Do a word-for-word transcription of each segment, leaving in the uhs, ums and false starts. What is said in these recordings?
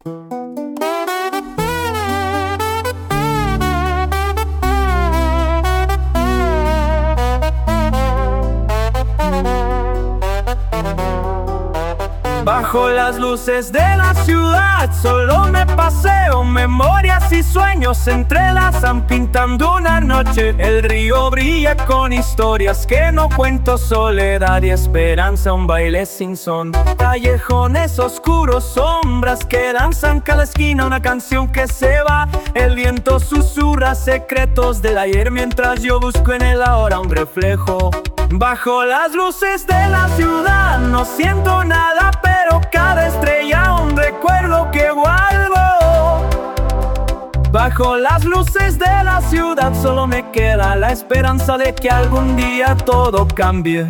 Bajo las luces de la ciudad solo me paseo, memorias y sueños se entrelazan pintando una noche. El río brilla con historias que no cuento, soledad y esperanza, un baile sin son. Callejones oscuros, sombras que danzan cada esquina, una canción que se va. El viento susurra secretos del ayer mientras yo busco en el ahora un reflejo. Bajo las luces de la ciudad no siento nada, pero cada estrella un recuerdo que guardo. Bajo las luces de la ciudad solo me queda la esperanza de que algún día todo cambie.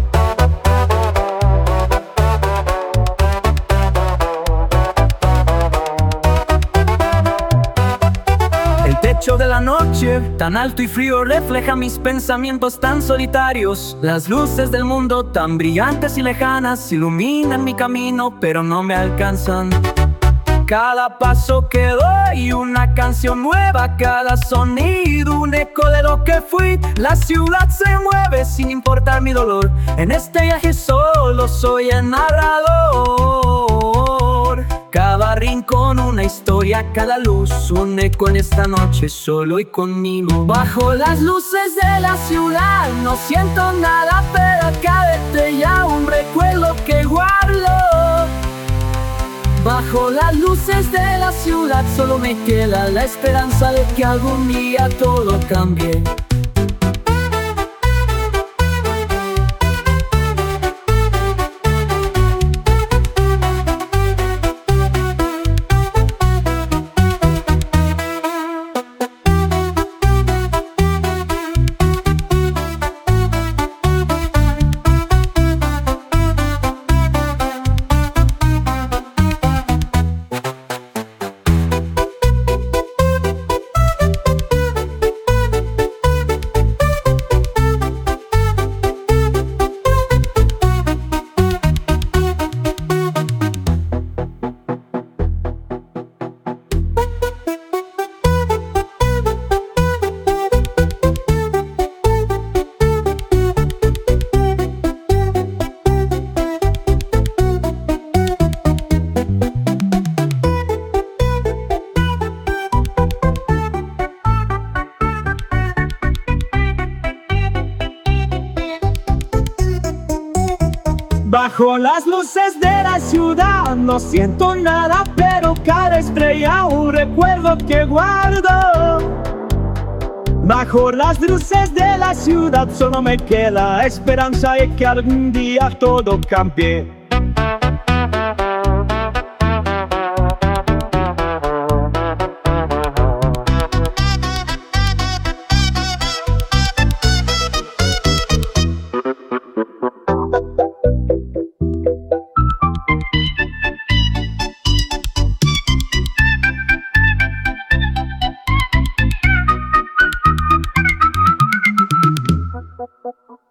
El techo de la noche, tan alto y frío, refleja mis pensamientos tan solitarios. Las luces del mundo, tan brillantes y lejanas, iluminan mi camino, pero no me alcanzan. Cada paso que doy, una canción nueva, cada sonido, un eco de lo que fui. La ciudad se mueve sin importar mi dolor. En este viaje solo soy el narrador. Cada rincón una historia, cada luz un eco en esta noche solo y conmigo. Bajo las luces de la ciudad no siento nada, pero cada estrella un recuerdo que guardo. Bajo las luces de la ciudad solo me queda la esperanza de que algún día todo cambie. Bajo las luces de la ciudad no siento nada, pero cada estrella un recuerdo que guardo. Bajo las luces de la ciudad solo me queda esperanza de que algún día todo cambie.